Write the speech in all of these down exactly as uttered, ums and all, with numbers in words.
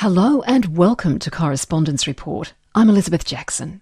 Hello and welcome to Correspondence Report. I'm Elizabeth Jackson.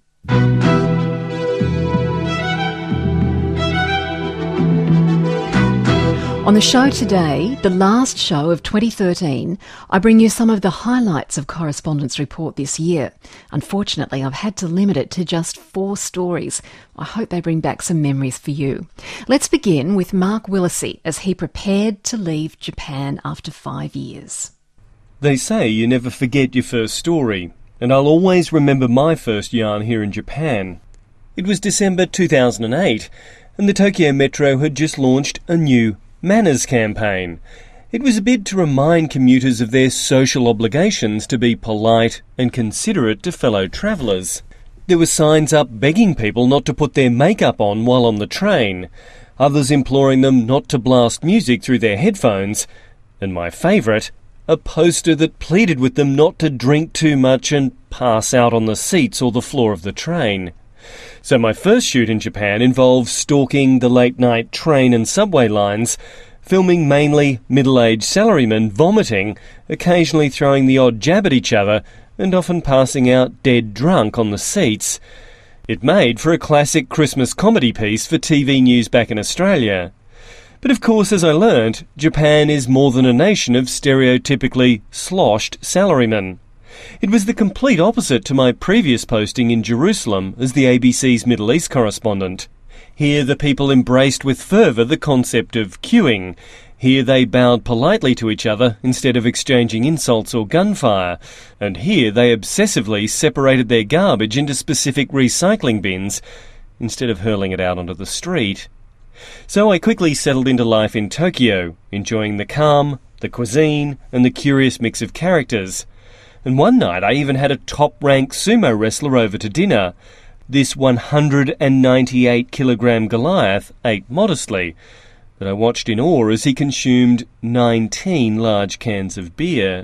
On the show today, the last show of twenty thirteen, I bring you some of the highlights of Correspondence Report this year. Unfortunately, I've had to limit it to just four stories. I hope they bring back some memories for you. Let's begin with Mark Willacy as he prepared to leave Japan after five years. They say you never forget your first story, and I'll always remember my first yarn here in Japan. It was December two thousand eight, and the Tokyo Metro had just launched a new Manners campaign. It was a bid to remind commuters of their social obligations to be polite and considerate to fellow travellers. There were signs up begging people not to put their makeup on while on the train, others imploring them not to blast music through their headphones, and my favourite, a poster that pleaded with them not to drink too much and pass out on the seats or the floor of the train. So my first shoot in Japan involved stalking the late-night train and subway lines, filming mainly middle-aged salarymen vomiting, occasionally throwing the odd jab at each other, and often passing out dead drunk on the seats. It made for a classic Christmas comedy piece for T V news back in Australia. But of course, as I learnt, Japan is more than a nation of stereotypically sloshed salarymen. It was the complete opposite to my previous posting in Jerusalem as the A B C's Middle East correspondent. Here the people embraced with fervour the concept of queuing. Here they bowed politely to each other instead of exchanging insults or gunfire. And here they obsessively separated their garbage into specific recycling bins instead of hurling it out onto the street. So I quickly settled into life in Tokyo, enjoying the calm, the cuisine, and the curious mix of characters. And one night I even had a top-ranked sumo wrestler over to dinner. This one hundred ninety-eight kilogram Goliath ate modestly, but I watched in awe as he consumed nineteen large cans of beer.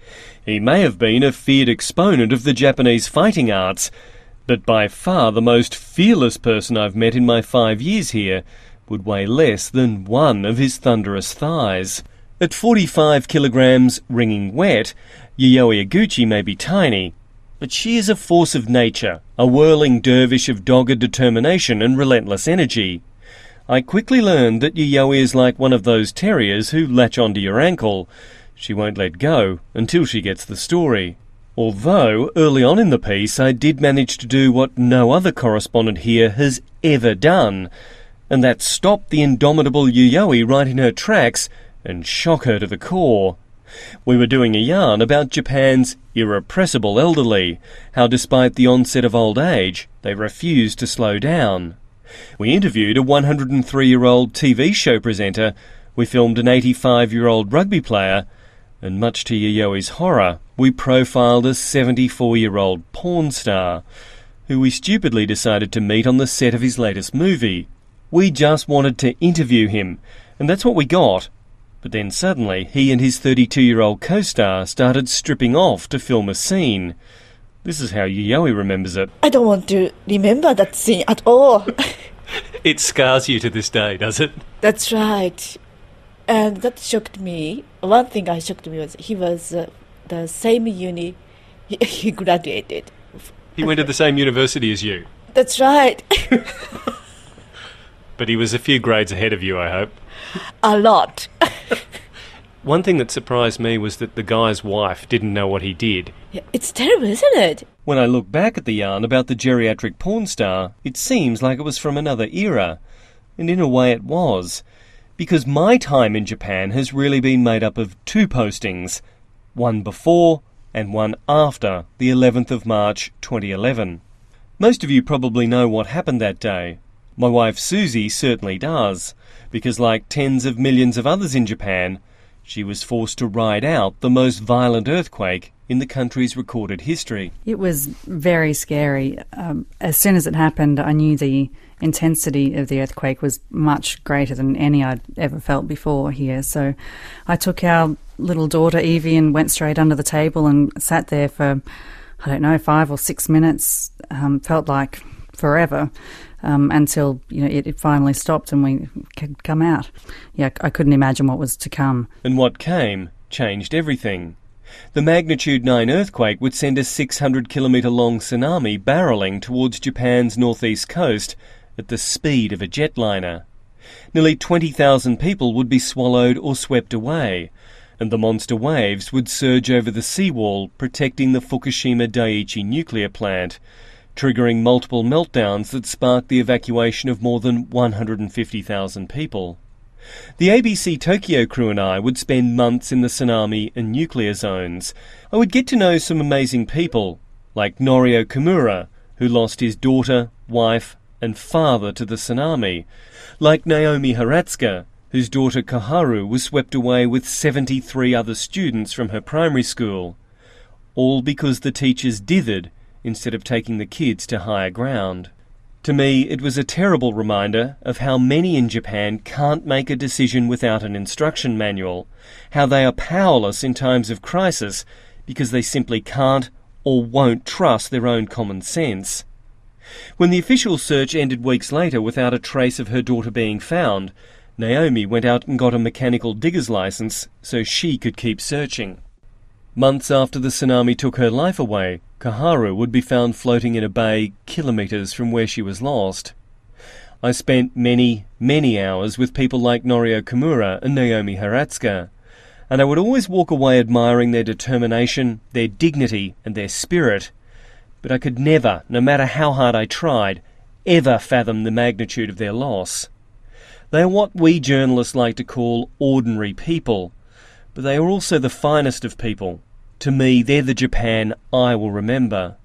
He may have been a feared exponent of the Japanese fighting arts, but by far the most fearless person I've met in my five years here would weigh less than one of his thunderous thighs. At forty-five kilograms, wringing wet, Yayoi Iguchi may be tiny, but she is a force of nature, a whirling dervish of dogged determination and relentless energy. I quickly learned that Yayoi is like one of those terriers who latch onto your ankle. She won't let go until she gets the story. Although, early on in the piece, I did manage to do what no other correspondent here has ever done, and that's stop the indomitable Yayoi right in her tracks and shock her to the core. We were doing a yarn about Japan's irrepressible elderly, how despite the onset of old age, they refuse to slow down. We interviewed a one hundred three-year-old T V show presenter, we filmed an eighty-five-year-old rugby player, and much to Yayoi's horror, we profiled a seventy-four-year-old porn star, who we stupidly decided to meet on the set of his latest movie. We just wanted to interview him, and that's what we got. But then suddenly, he and his thirty-two-year-old co-star started stripping off to film a scene. This is how Yayoi remembers it. I don't want to remember that scene at all. It scars you to this day, does it? That's right. And that shocked me. One thing I shocked me was he was uh, the same uni he, he graduated. He went to the same university as you? That's right. But he was a few grades ahead of you, I hope. A lot. One thing that surprised me was that the guy's wife didn't know what he did. Yeah, it's terrible, isn't it? When I look back at the yarn about the geriatric porn star, it seems like it was from another era. And in a way it was. Because my time in Japan has really been made up of two postings. One before and one after the eleventh of March twenty eleven. Most of you probably know what happened that day. My wife Susie certainly does, because like tens of millions of others in Japan, she was forced to ride out the most violent earthquake in the country's recorded history. It was very scary. Um, as soon as it happened, I knew the intensity of the earthquake was much greater than any I'd ever felt before here. So I took our little daughter Evie and went straight under the table and sat there for, I don't know, five or six minutes. Um, felt like forever. Um, until you know it, it finally stopped and we could come out. Yeah, I couldn't imagine what was to come. And what came changed everything. The magnitude nine earthquake would send a six hundred kilometre long tsunami barrelling towards Japan's northeast coast at the speed of a jetliner. Nearly twenty thousand people would be swallowed or swept away, and the monster waves would surge over the seawall protecting the Fukushima Daiichi nuclear plant, triggering multiple meltdowns that sparked the evacuation of more than one hundred fifty thousand people. The A B C Tokyo crew and I would spend months in the tsunami and nuclear zones. I would get to know some amazing people, like Norio Kimura, who lost his daughter, wife, and father to the tsunami, like Naomi Haratsuka, whose daughter Kaharu was swept away with seventy-three other students from her primary school, all because the teachers dithered instead of taking the kids to higher ground. To me, it was a terrible reminder of how many in Japan can't make a decision without an instruction manual, how they are powerless in times of crisis because they simply can't or won't trust their own common sense. When the official search ended weeks later without a trace of her daughter being found, Naomi went out and got a mechanical digger's license so she could keep searching. Months after the tsunami took her life away, Kaharu would be found floating in a bay kilometres from where she was lost. I spent many, many hours with people like Norio Kimura and Naomi Haratsuka, and I would always walk away admiring their determination, their dignity and their spirit. But I could never, no matter how hard I tried, ever fathom the magnitude of their loss. They are what we journalists like to call ordinary people, but they are also the finest of people. To me, they're the Japan I will remember.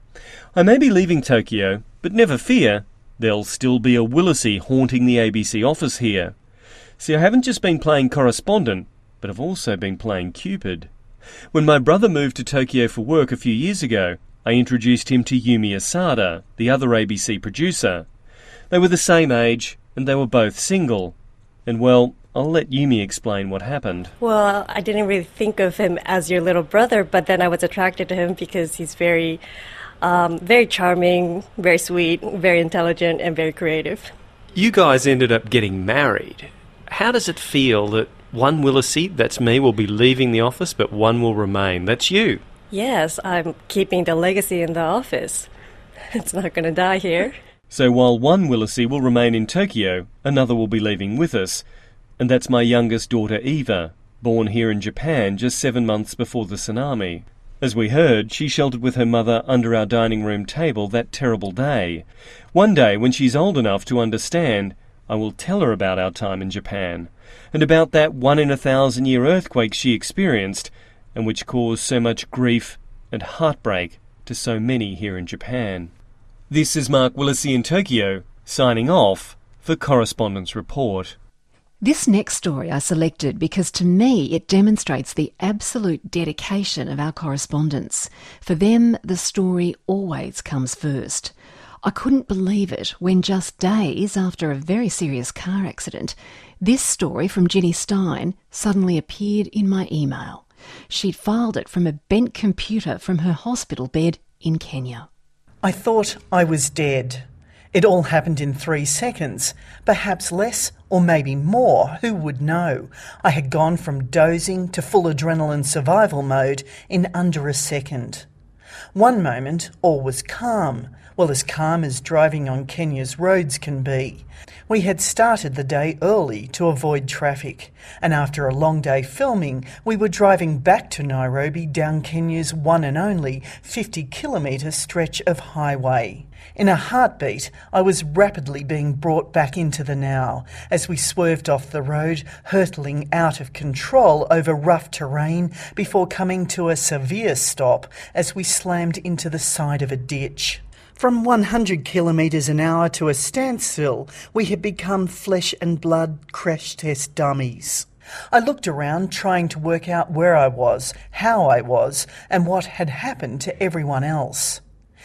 I may be leaving Tokyo, but never fear, there'll still be a Willesee haunting the A B C office here. See, I haven't just been playing correspondent, but I've also been playing Cupid. When my brother moved to Tokyo for work a few years ago, I introduced him to Yumi Asada, the other A B C producer. They were the same age, and they were both single. And well, I'll let Yumi explain what happened. Well, I didn't really think of him as your little brother, but then I was attracted to him because he's very, um, very charming, very sweet, very intelligent, and very creative. You guys ended up getting married. How does it feel that one Willesee, that's me, will be leaving the office, but one will remain? That's you. Yes, I'm keeping the legacy in the office. It's not going to die here. So while one Willesee will remain in Tokyo, another will be leaving with us. And that's my youngest daughter Eva, born here in Japan just seven months before the tsunami. As we heard, she sheltered with her mother under our dining room table that terrible day. One day, when she's old enough to understand, I will tell her about our time in Japan, and about that one-in-a-thousand-year earthquake she experienced, and which caused so much grief and heartbreak to so many here in Japan. This is Mark Willesee in Tokyo, signing off for Correspondence Report. This next story I selected because to me it demonstrates the absolute dedication of our correspondents. For them, the story always comes first. I couldn't believe it when just days after a very serious car accident, this story from Ginny Stein suddenly appeared in my email. She'd filed it from a bent computer from her hospital bed in Kenya. I thought I was dead. It all happened in three seconds, perhaps less or maybe more, who would know? I had gone from dozing to full adrenaline survival mode in under a second. One moment, all was calm, well, as calm as driving on Kenya's roads can be. We had started the day early to avoid traffic, and after a long day filming, we were driving back to Nairobi down Kenya's one and only fifty kilometre stretch of highway. In a heartbeat, I was rapidly being brought back into the now as we swerved off the road, hurtling out of control over rough terrain before coming to a severe stop as we slammed into the side of a ditch. From one hundred kilometres an hour to a standstill, we had become flesh and blood crash test dummies. I looked around trying to work out where I was, how I was, and what had happened to everyone else.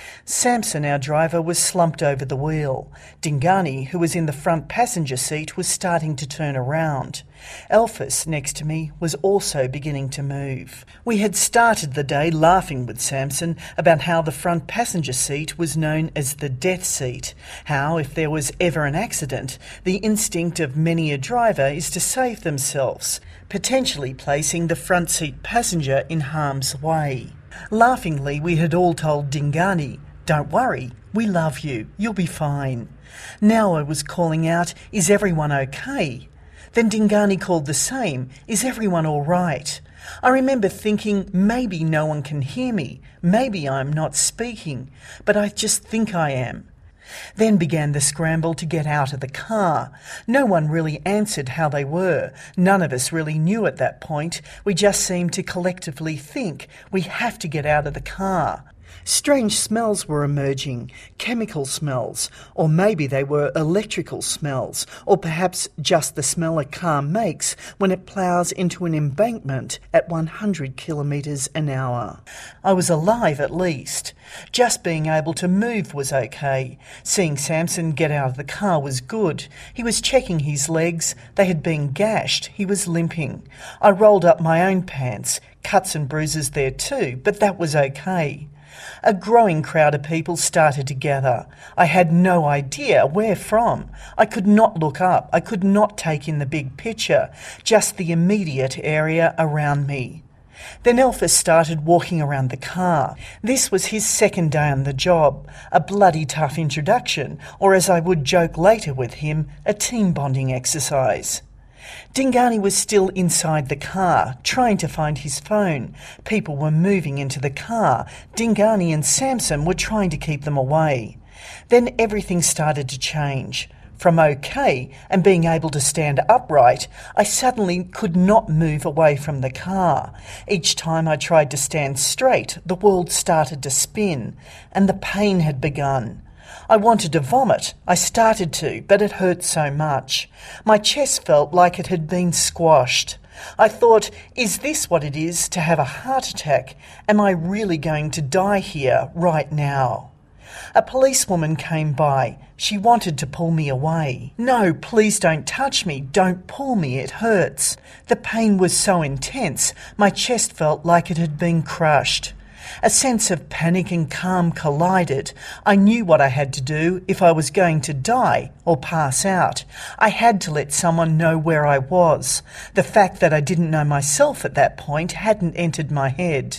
Samson, our driver, was slumped over the wheel. Dingani, who was in the front passenger seat, was starting to turn around. Elphys, next to me, was also beginning to move. We had started the day laughing with Samson about how the front passenger seat was known as the death seat, how if there was ever an accident, the instinct of many a driver is to save themselves, potentially placing the front seat passenger in harm's way. Laughingly, we had all told Dingani, "Don't worry, we love you, you'll be fine." Now I was calling out, "Is everyone okay?" Then Dingani called the same, "Is everyone all right?" I remember thinking, maybe no one can hear me, maybe I'm not speaking, but I just think I am. Then began the scramble to get out of the car. No one really answered how they were. None of us really knew at that point. We just seemed to collectively think, we have to get out of the car. Strange smells were emerging, chemical smells, or maybe they were electrical smells, or perhaps just the smell a car makes when it ploughs into an embankment at one hundred kilometres an hour. I was alive at least. Just being able to move was okay. Seeing Samson get out of the car was good. He was checking his legs. They had been gashed. He was limping. I rolled up my own pants, cuts and bruises there too, but that was okay. A growing crowd of people started to gather. I had no idea where from. I could not look up. I could not take in the big picture, just the immediate area around me. Then Elphys started walking around the car. This was his second day on the job, a bloody tough introduction, or as I would joke later with him, a team bonding exercise. Dingani was still inside the car, trying to find his phone. People were moving into the car. Dingani and Samson were trying to keep them away. Then everything started to change. From okay and being able to stand upright, I suddenly could not move away from the car. Each time I tried to stand straight, the world started to spin, and the pain had begun. I wanted to vomit. I started to, but it hurt so much. My chest felt like it had been squashed. I thought, is this what it is to have a heart attack? Am I really going to die here, right now? A policewoman came by. She wanted to pull me away. "No, please don't touch me. Don't pull me. It hurts." The pain was so intense, my chest felt like it had been crushed. A sense of panic and calm collided. I knew what I had to do if I was going to die or pass out. I had to let someone know where I was. The fact that I didn't know myself at that point hadn't entered my head.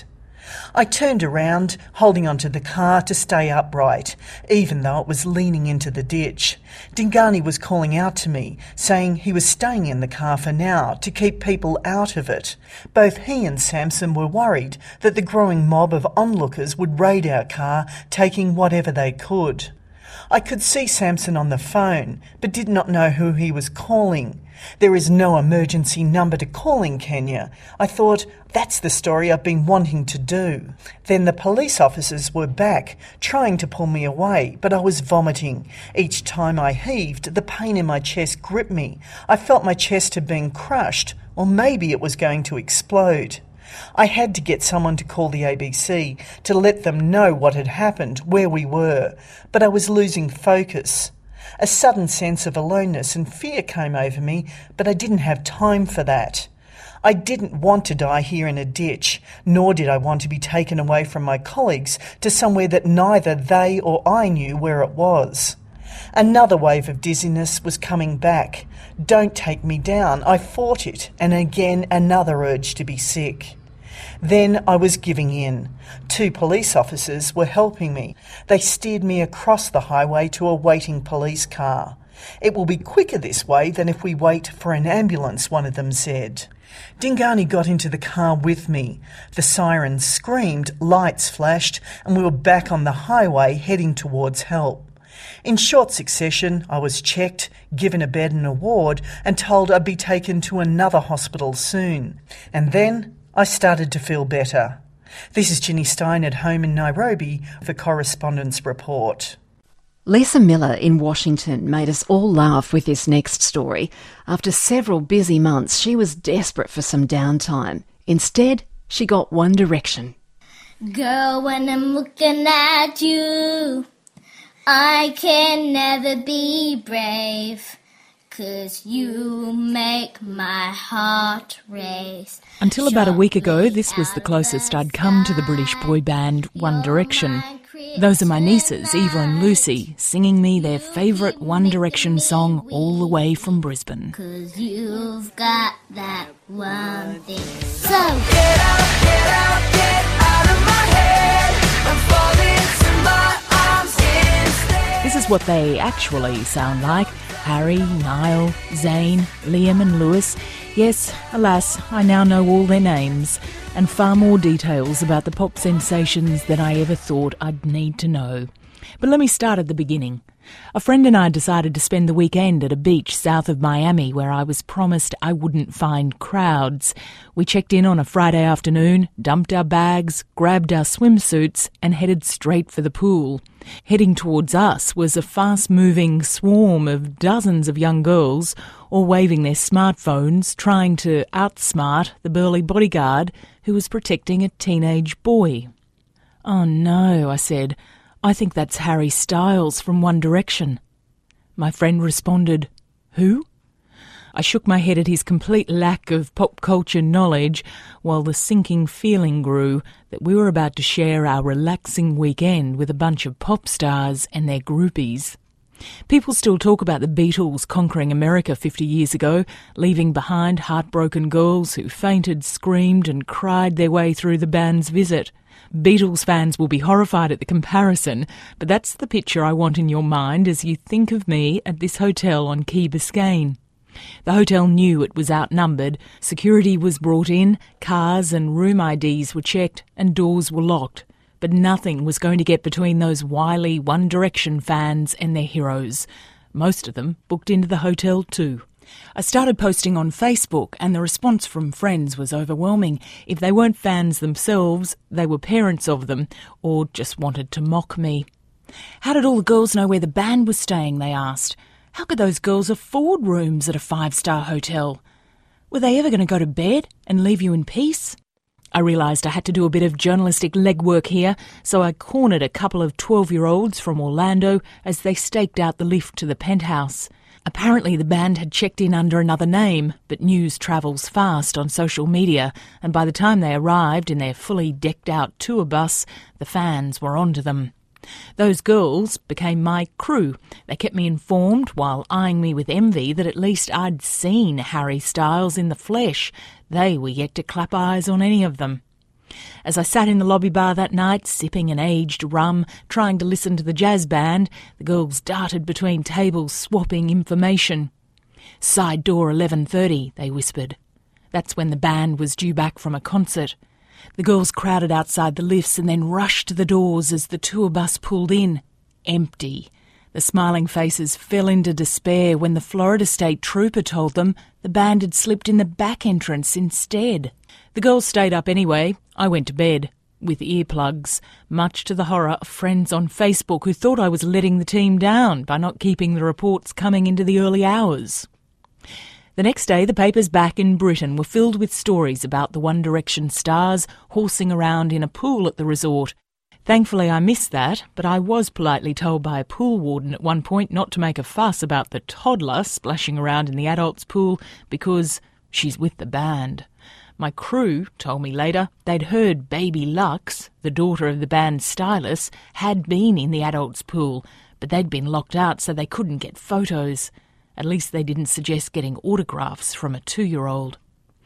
I turned around, holding onto the car to stay upright, even though it was leaning into the ditch. Dingani was calling out to me, saying he was staying in the car for now to keep people out of it. Both he and Samson were worried that the growing mob of onlookers would raid our car, taking whatever they could. I could see Samson on the phone, but did not know who he was calling. There is no emergency number to call in Kenya. I thought, that's the story I've been wanting to do. Then the police officers were back, trying to pull me away, but I was vomiting. Each time I heaved, the pain in my chest gripped me. I felt my chest had been crushed, or maybe it was going to explode. I had to get someone to call the A B C to let them know what had happened, where we were, but I was losing focus. A sudden sense of aloneness and fear came over me, but I didn't have time for that. I didn't want to die here in a ditch, nor did I want to be taken away from my colleagues to somewhere that neither they or I knew where it was. Another wave of dizziness was coming back. Don't take me down. I fought it, and again another urge to be sick. Then I was giving in. Two police officers were helping me. They steered me across the highway to a waiting police car. "It will be quicker this way than if we wait for an ambulance," one of them said. Dingani got into the car with me. The sirens screamed, lights flashed, and we were back on the highway heading towards help. In short succession, I was checked, given a bed and a ward, and told I'd be taken to another hospital soon. And then I started to feel better. This is Ginny Stein at home in Nairobi for Correspondence Report. Lisa Miller in Washington made us all laugh with this next story. After several busy months, she was desperate for some downtime. Instead, she got One Direction. Girl, when I'm looking at you, I can never be brave, 'cause you make my heart race. Until about a week ago, this was the closest I'd come to the British boy band One Direction. Those are my nieces, Eva and Lucy, singing me their favourite One Direction song all the way from Brisbane. 'Cause you've got that one thing. So get out, get out, get out of my head and fall into my arms instead. This is what they actually sound like. Harry, Niall, Zayn, Liam and Lewis. Yes, alas, I now know all their names and far more details about the pop sensations than I ever thought I'd need to know. But let me start at the beginning. A friend and I decided to spend the weekend at a beach south of Miami where I was promised I wouldn't find crowds. We checked in on a Friday afternoon, dumped our bags, grabbed our swimsuits and headed straight for the pool. Heading towards us was a fast-moving swarm of dozens of young girls, all waving their smartphones, trying to outsmart the burly bodyguard who was protecting a teenage boy. "Oh no," I said. "I think that's Harry Styles from One Direction." My friend responded, "Who?" I shook my head at his complete lack of pop culture knowledge, while the sinking feeling grew that we were about to share our relaxing weekend with a bunch of pop stars and their groupies. People still talk about the Beatles conquering America fifty years ago, leaving behind heartbroken girls who fainted, screamed and cried their way through the band's visit. Beatles fans will be horrified at the comparison, but that's the picture I want in your mind as you think of me at this hotel on Key Biscayne. The hotel knew it was outnumbered, security was brought in, cars and room I Ds were checked and doors were locked. But nothing was going to get between those wily One Direction fans and their heroes. Most of them booked into the hotel too. I started posting on Facebook and the response from friends was overwhelming. If they weren't fans themselves, they were parents of them or just wanted to mock me. How did all the girls know where the band was staying, they asked. How could those girls afford rooms at a five-star hotel? Were they ever going to go to bed and leave you in peace? I realised I had to do a bit of journalistic legwork here, so I cornered a couple of twelve-year-olds from Orlando as they staked out the lift to the penthouse. Apparently the band had checked in under another name, but news travels fast on social media, and by the time they arrived in their fully decked-out tour bus, the fans were onto them. Those girls became my crew. They kept me informed while eyeing me with envy that at least I'd seen Harry Styles in the flesh. They were yet to clap eyes on any of them. As I sat in the lobby bar that night, sipping an aged rum, trying to listen to the jazz band, the girls darted between tables, swapping information. "Side door eleven thirty, they whispered. That's when the band was due back from a concert. The girls crowded outside the lifts and then rushed to the doors as the tour bus pulled in. Empty. The smiling faces fell into despair when the Florida State Trooper told them the band had slipped in the back entrance instead. The girls stayed up anyway. I went to bed, with earplugs, much to the horror of friends on Facebook who thought I was letting the team down by not keeping the reports coming into the early hours. The next day, the papers back in Britain were filled with stories about the One Direction stars horsing around in a pool at the resort. Thankfully, I missed that, but I was politely told by a pool warden at one point not to make a fuss about the toddler splashing around in the adults' pool because she's with the band. My crew told me later they'd heard Baby Lux, the daughter of the band's stylist, had been in the adults' pool, but they'd been locked out so they couldn't get photos. At least they didn't suggest getting autographs from a two-year-old.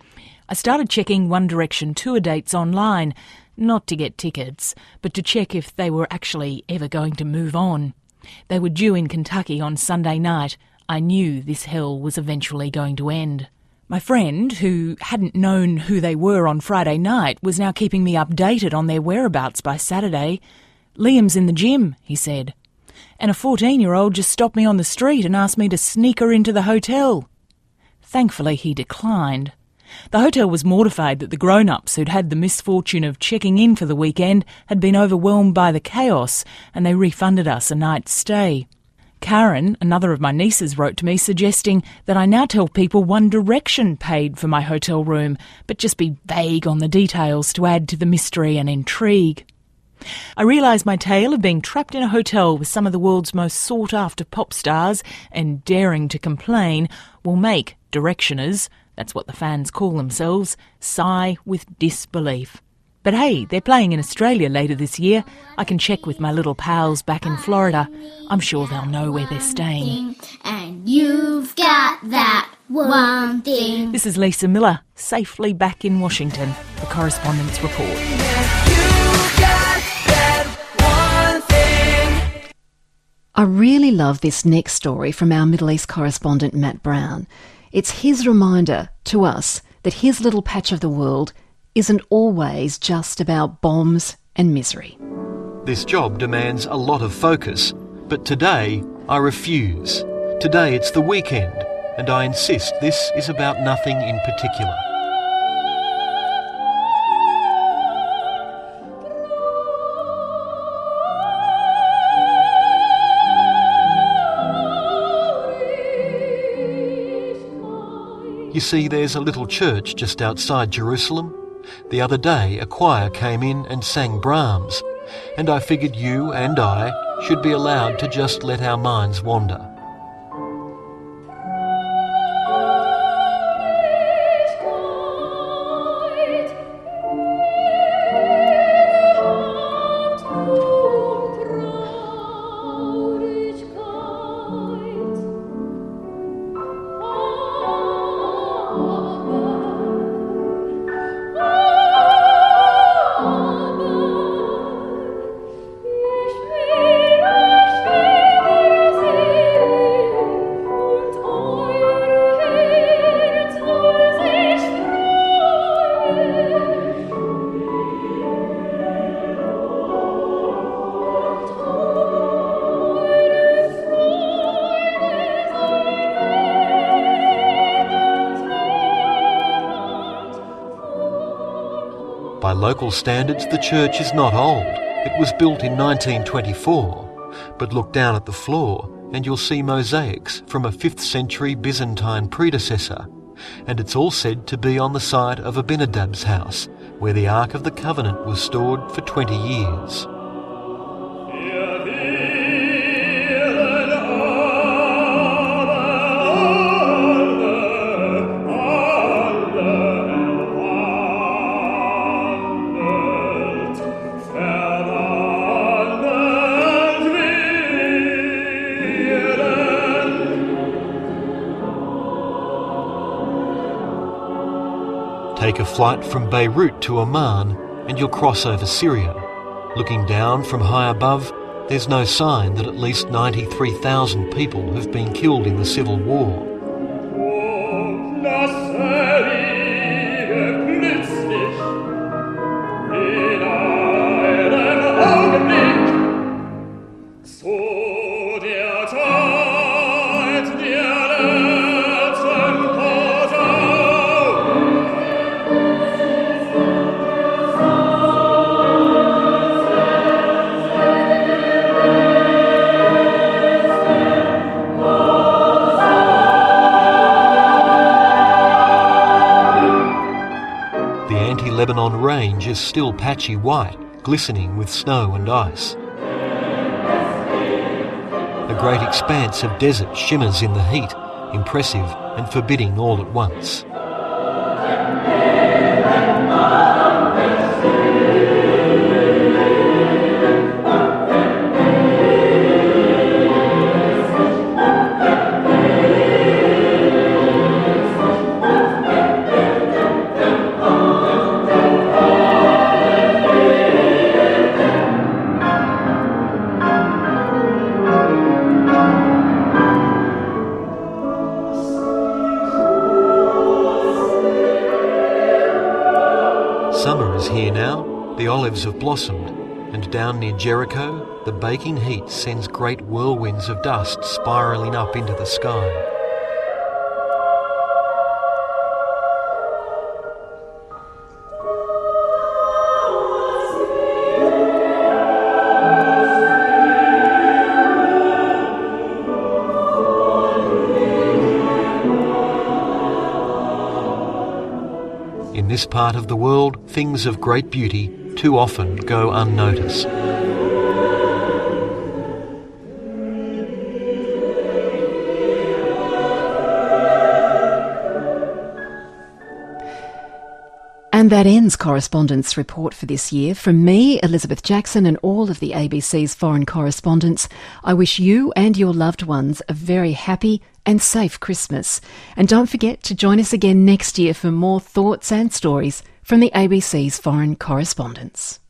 I started checking One Direction tour dates online, not to get tickets, but to check if they were actually ever going to move on. They were due in Kentucky on Sunday night. I knew this hell was eventually going to end. My friend, who hadn't known who they were on Friday night, was now keeping me updated on their whereabouts by Saturday. "Liam's in the gym," he said. "And a fourteen-year-old just stopped me on the street and asked me to sneak her into the hotel." Thankfully, he declined. The hotel was mortified that the grown-ups who'd had the misfortune of checking in for the weekend had been overwhelmed by the chaos, and they refunded us a night's stay. Karen, another of my nieces, wrote to me suggesting that I now tell people One Direction paid for my hotel room, but just be vague on the details to add to the mystery and intrigue. I realise my tale of being trapped in a hotel with some of the world's most sought-after pop stars and daring to complain will make Directioners, that's what the fans call themselves, sigh with disbelief. But hey, they're playing in Australia later this year. I can check with my little pals back in Florida. I'm sure they'll know where they're staying. And you've got that one thing. This is Lisa Miller, safely back in Washington for Correspondence Report. I really love this next story from our Middle East correspondent Matt Brown. It's his reminder to us that his little patch of the world isn't always just about bombs and misery. This job demands a lot of focus, but today I refuse. Today it's the weekend, and I insist this is about nothing in particular. You see, there's a little church just outside Jerusalem. The other day, a choir came in and sang Brahms, and I figured you and I should be allowed to just let our minds wander. By local standards, the church is not old. It was built in nineteen twenty-four. But look down at the floor and you'll see mosaics from a fifth century Byzantine predecessor. And it's all said to be on the site of Abinadab's house, where the Ark of the Covenant was stored for twenty years. Take a flight from Beirut to Amman and you'll cross over Syria. Looking down from high above, there's no sign that at least ninety-three thousand people have been killed in the civil war. Lebanon range is still patchy white, glistening with snow and ice. A great expanse of desert shimmers in the heat, impressive and forbidding all at once. Summer is here now, the olives have blossomed, and down near Jericho, the baking heat sends great whirlwinds of dust spiralling up into the sky. this part of the world, things of great beauty too often go unnoticed. And that ends Correspondence Report for this year. From me, Elizabeth Jackson, and all of the A B C's foreign correspondents, I wish you and your loved ones a very happy and safe Christmas. And don't forget to join us again next year for more thoughts and stories from the A B C's foreign correspondents.